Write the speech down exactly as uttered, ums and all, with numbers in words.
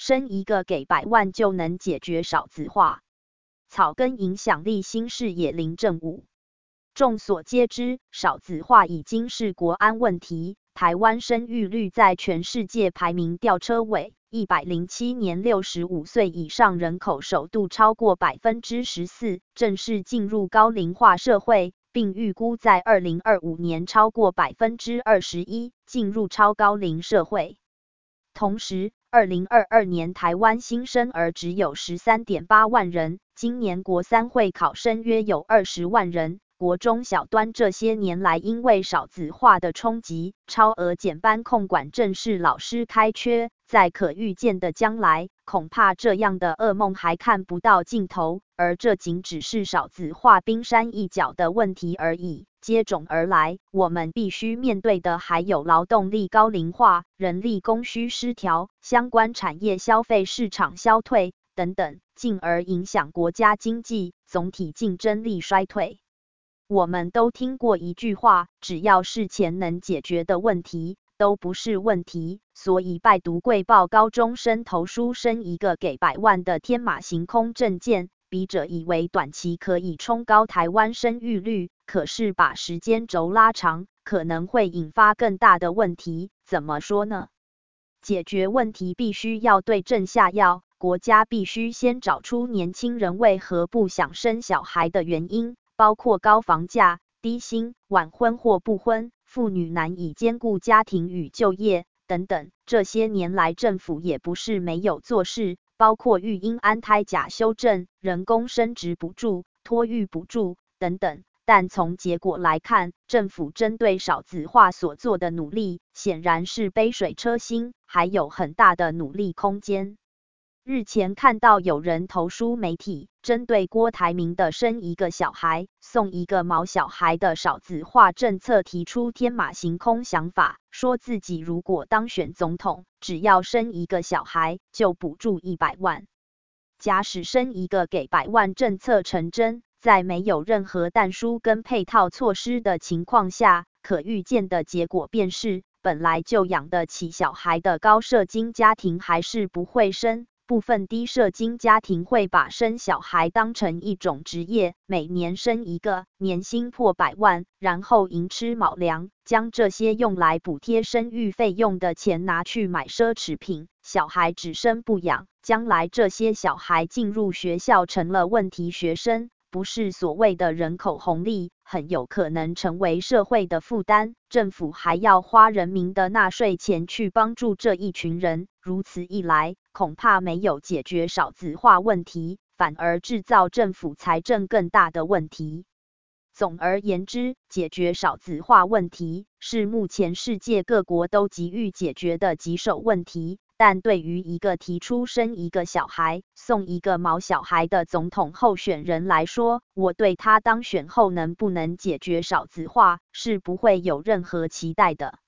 生一个给百万就能解决少子化。草根影响力新视野林正武。众所皆知，少子化已经是国安问题。台湾生育率在全世界排名吊车尾，一百零七年六十五岁以上人口首度超过 百分之十四， 正式进入高龄化社会，并预估在二零二五年超过 百分之二十一， 进入超高龄社会。同时，二零二二年台湾新生儿只有 十三点八万人，今年国三会考生约有二十万人。国中小端这些年来因为少子化的冲击，超额减班控管正是老师开缺，在可预见的将来，恐怕这样的噩梦还看不到尽头，而这仅只是少子化冰山一角的问题而已。接踵而来，我们必须面对的还有劳动力高龄化、人力供需失调、相关产业消费市场消退等等，进而影响国家经济总体竞争力衰退。我们都听过一句话，只要是钱能解决的问题，都不是问题。所以拜读贵报高中生投书生一个给百万的天马行空政见，笔者以为短期可以冲高台湾生育率，可是把时间轴拉长，可能会引发更大的问题。怎么说呢？解决问题必须要对症下药，国家必须先找出年轻人为何不想生小孩的原因，包括高房价、低薪、晚婚或不婚、妇女难以兼顾家庭与就业等等。这些年来政府也不是没有做事，包括育婴安胎假修正、人工生殖补助、托育补助等等。但从结果来看，政府针对少子化所做的努力，显然是杯水车薪，还有很大的努力空间。日前看到有人投书媒体，针对郭台铭的生一个小孩送一个毛小孩的少子化政策提出天马行空想法，说自己如果当选总统，只要生一个小孩就补助一百万。假使生一个给百万政策成真，在没有任何但书跟配套措施的情况下，可预见的结果便是，本来就养得起小孩的高社经家庭还是不会生。部分低社经家庭会把生小孩当成一种职业，每年生一个，年薪破百万，然后寅吃卯粮，将这些用来补贴生育费用的钱拿去买奢侈品，小孩只生不养，将来这些小孩进入学校成了问题学生，不是所谓的人口红利，很有可能成为社会的负担，政府还要花人民的纳税钱去帮助这一群人，如此一来，恐怕没有解决少子化问题，反而制造政府财政更大的问题。总而言之，解决少子化问题是目前世界各国都急于解决的棘手问题，但对于一个提出生一个小孩送一个毛小孩的总统候选人来说，我对他当选后能不能解决少子化是不会有任何期待的。